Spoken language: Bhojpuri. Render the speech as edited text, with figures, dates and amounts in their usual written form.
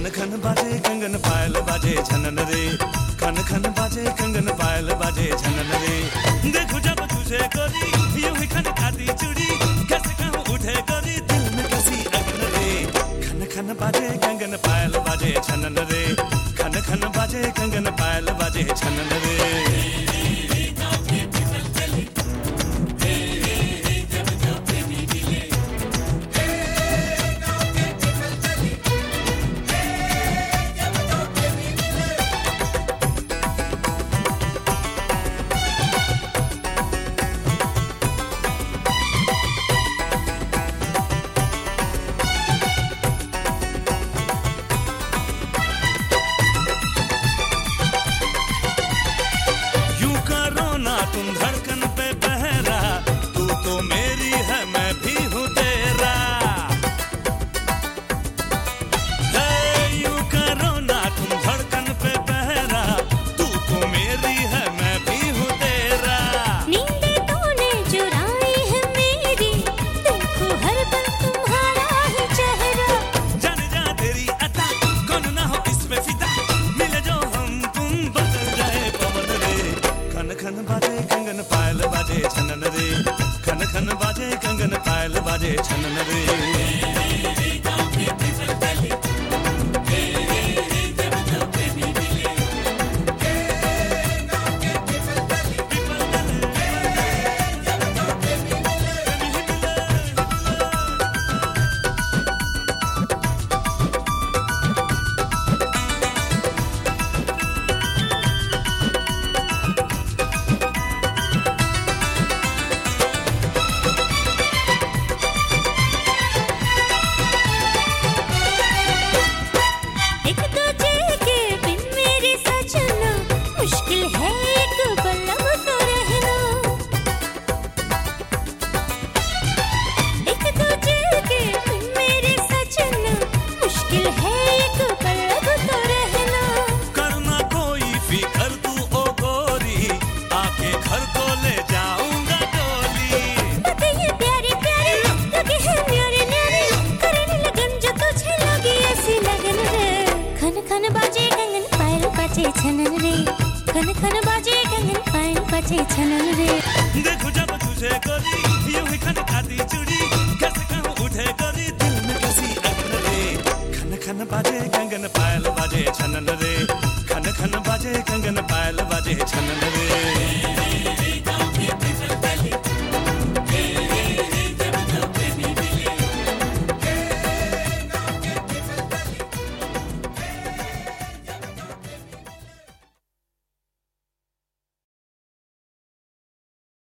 खन बाजे कंगन पायल बाजे छनन रे, खन खन बाजे कंगन पायल बाजे छनन रे। देखो जब तुझे गोरी यूं ही खन खाती चूड़ी, कैसे कहूँ उठे गोरी दिल में कसी अगन रे। खन खन बाजे कंगन पायल बाजे छनन रे, खन खन बाजे कंगन पायल बाजे छनन रे। तुम धड़कन पे बहरा, तू तो मेरी है मैं भी हूँ तेरा। यूं करो ना तुम धड़कन पे बहरा, तू तो मेरी है मैं भी हूँ तेरा। नींदें तूने चुराई है मेरी, देखो हर पल तुम्हारा ही चेहरा। जान जा तेरी अता कौन ना हो इसमें फिदा, मिले जो हम तुम बदल जाए पवन रे। खन खन बाजे कंगन पायल बाजे छनन रे, खन खन बाजे कंगन पायल बाजे छनन रे। छनन रे, खन खन बाजे कंगन पायल बाजे छनन रे। देखो जब तुझे गोरी यूं ही खन खाती चूड़ी, कैसे कहूँ उठे गोरी दिल में कसी अगन रे। खन खन बाजे कंगन पायल बाजे छनन रे, खन खन बाजे कंगन पायल बाजे छनन रे।